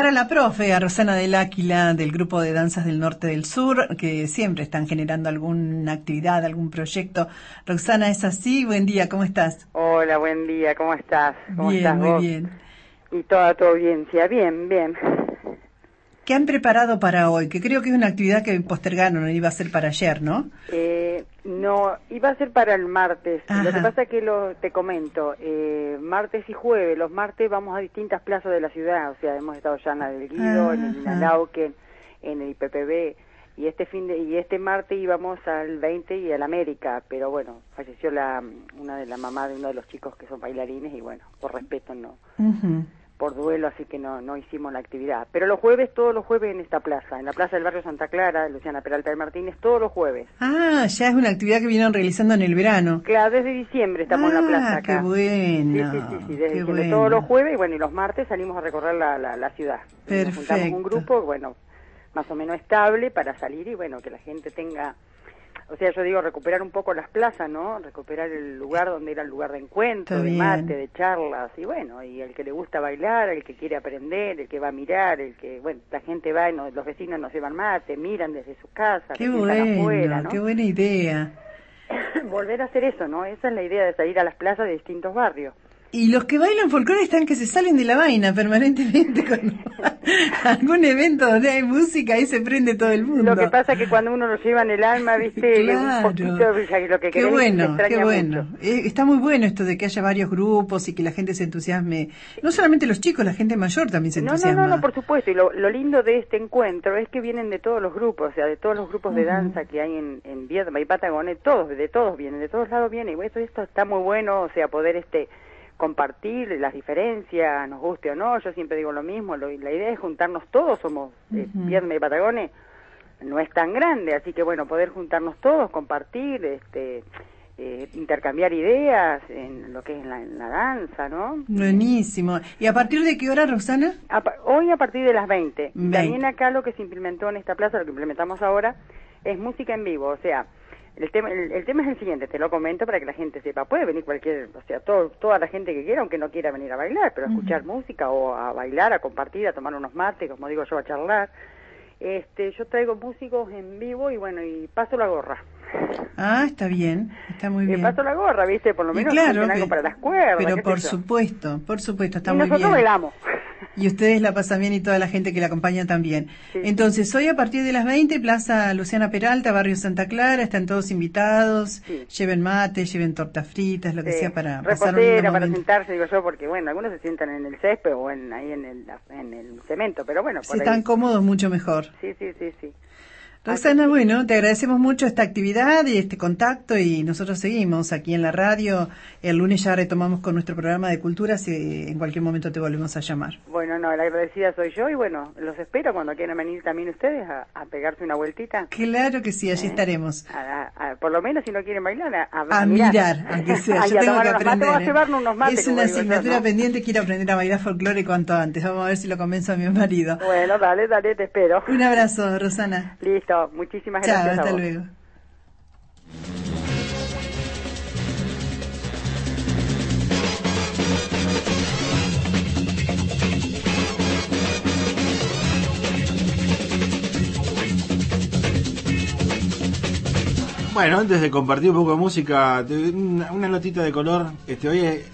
Para la profe, a Rosana del Áquila, del Grupo de Danzas del Norte del Sur, que siempre están generando alguna actividad, algún proyecto. Roxana, ¿es así? Buen día, ¿cómo estás? Hola, buen día, ¿cómo estás? ¿Cómo Bien, estás muy vos? bien. Y toda tu audiencia, bien, bien. ¿Qué han preparado para hoy? Que creo que es una actividad que postergaron, iba a ser para ayer, ¿no? No, iba a ser para el martes. Ajá. Lo que pasa es que te comento, martes y jueves, los martes vamos a distintas plazas de la ciudad, o sea, hemos estado ya en la del Guido, en el Inalauquen, en el IPPB, y este martes íbamos al 20 y al América, pero bueno, falleció una de la mamá de uno de los chicos que son bailarines y bueno, por respeto no. Por duelo, así que no hicimos la actividad. Pero los jueves, todos los jueves en esta plaza, en la plaza del barrio Santa Clara, Luciana Peralta de Martínez, todos los jueves. Ah, ya es una actividad que vinieron realizando en el verano. Claro, desde diciembre estamos en la plaza acá. Qué bueno. Sí, desde diciembre, todos los jueves, y bueno, y los martes salimos a recorrer la ciudad. Perfecto. Nos juntamos un grupo, bueno, más o menos estable para salir y bueno, que la gente tenga... O sea, yo digo, recuperar un poco las plazas, ¿no? Recuperar el lugar donde era el lugar de encuentro, de mate, de charlas, y bueno, y el que le gusta bailar, el que quiere aprender, el que va a mirar, el que, bueno, la gente va, los vecinos nos llevan mate, miran desde sus casas, qué bueno, afuera, ¿no? Qué buena idea. Volver a hacer eso, ¿no? Esa es la idea de salir a las plazas de distintos barrios. Y los que bailan folclore están que se salen de la vaina permanentemente con algún evento donde hay música, ahí se prende todo el mundo. Lo que pasa es que cuando uno lo lleva en el alma, viste, claro. Un poquito lo que qué bueno, qué bueno. Mucho. Está muy bueno esto de que haya varios grupos y que la gente se entusiasme. No solamente los chicos, la gente mayor también se entusiasma. No, por supuesto. Y lo lindo de este encuentro es que vienen de todos los grupos, o sea, de todos los grupos de danza que hay en Viedma y Patagones, de todos vienen, de todos lados vienen. Y esto está muy bueno, o sea, poder compartir las diferencias, nos guste o no, yo siempre digo lo mismo, la idea es juntarnos todos, somos Viedma y Patagones, no es tan grande, así que bueno, poder juntarnos todos, compartir, intercambiar ideas en lo que es en la danza, ¿no? Buenísimo. ¿Y a partir de qué hora, Roxana? Hoy a partir de las 20. También acá lo que se implementó en esta plaza, lo que implementamos ahora, es música en vivo, o sea, el tema es el siguiente, te lo comento para que la gente sepa, puede venir o sea, toda la gente que quiera, aunque no quiera venir a bailar, pero a escuchar música o a bailar, a compartir, a tomar unos mates, como digo yo, a charlar. Yo traigo músicos en vivo y bueno, y paso la gorra. Ah, está bien, está muy bien. Paso la gorra, ¿viste? Por lo menos claro algo para las cuerdas. Pero por supuesto, está muy bien. Y nosotros bailamos. Y ustedes la pasan bien y toda la gente que la acompaña también. Sí. Entonces, hoy a partir de las 20, Plaza Luciana Peralta, Barrio Santa Clara, están todos invitados, lleven mate, lleven tortas fritas, lo que sea para pasar un lindo para sentarse, digo yo, porque bueno, algunos se sientan en el césped o ahí en el cemento, pero bueno. Si están cómodos, mucho mejor. Sí. Roxana, bueno, te agradecemos mucho esta actividad y este contacto y nosotros seguimos aquí en la radio. El lunes ya retomamos con nuestro programa de cultura, si en cualquier momento te volvemos a llamar. Bueno, la agradecida soy yo y bueno, los espero cuando quieran venir también ustedes a pegarse una vueltita. Claro que sí, allí estaremos. Por lo menos si no quieren bailar, a mirar, aunque sea. Yo tengo que aprender. Vamos a llevarnos unos mates. Es una asignatura pendiente, quiero aprender a bailar folclore cuanto antes. Vamos a ver si lo convenzo a mi marido. Bueno, dale, te espero. Un abrazo, Rosana. Listo. Muchísimas gracias. Chao, hasta luego. Bueno, antes de compartir un poco de música, una notita de color, hoy